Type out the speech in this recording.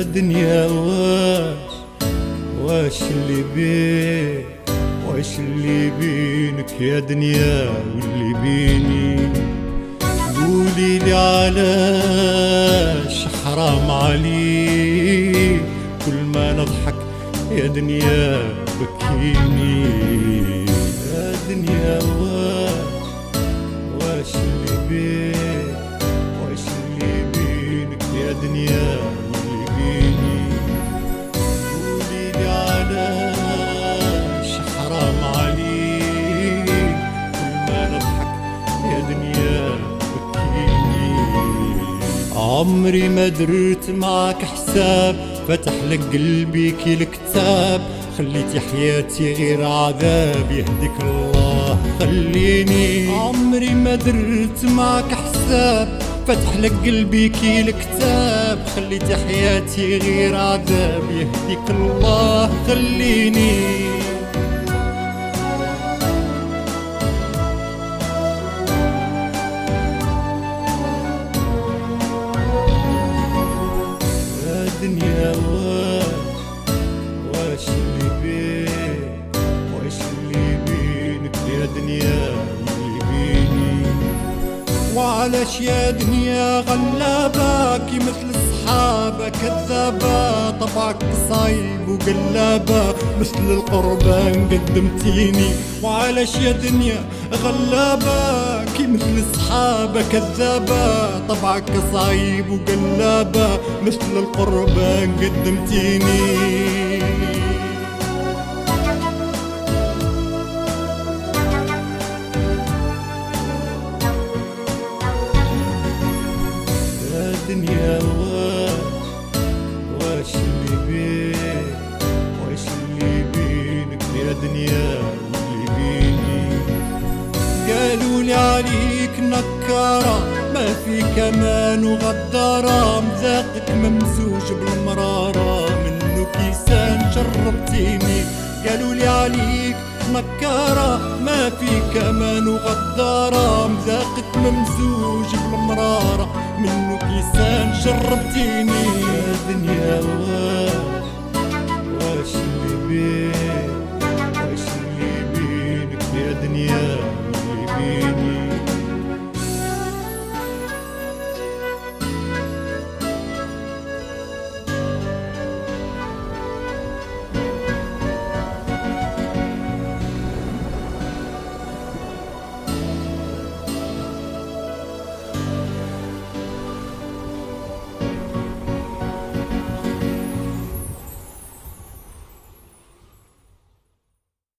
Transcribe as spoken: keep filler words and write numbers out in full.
دنيا واش واش اللي بيك واش اللي بينك يا دنيا واللي بيني؟ قولي لي علاش حرام عليك كل ما نضحك يا دنيا بكيني؟ يا دنيا واش واش اللي بيك واش اللي بينك يا دنيا واللي بيني؟ قولي لي علاش حرام عليك كل ما نضحك يا دنيا بكيني؟ عمري ما درت معك حساب، فتح لك قلبي كي الكتاب، خليتي حياتي غير عذاب، يهديك الله خليني. عمري ما درت معك حساب، فتح لك قلبي كي الكتاب، خليتي حياتي غير عذاب، يهديك الله خليني. يا دنيا واش واش اللي بيك واش اللي بينك يا دنيا واللي بيني؟ وعلاش يا دنيا غلابة كي مثل الصحابة كذابة، طبعك صايب وقلابة مثل القربان قدمتيني. وعلاش يا دنيا غلابة كي مثل الصحابة كذابة، طبعك صايب وقلابة مثل القربان قدمتيني. دنيا واش واش اللي بيك واش اللي بينك يا دنيا واللي بيني؟ قالوا لي عليك نكارة ما في كمان وغدارة، مذاقك ممزوج بالمرارة منو كيسان شربتيني. قالوا لي عليك نكارة ما في كمان وغدارة، مذاقك ممزوج بالمرارة منو كيسان شربتيني. يا دنيا واش واش اللي بيك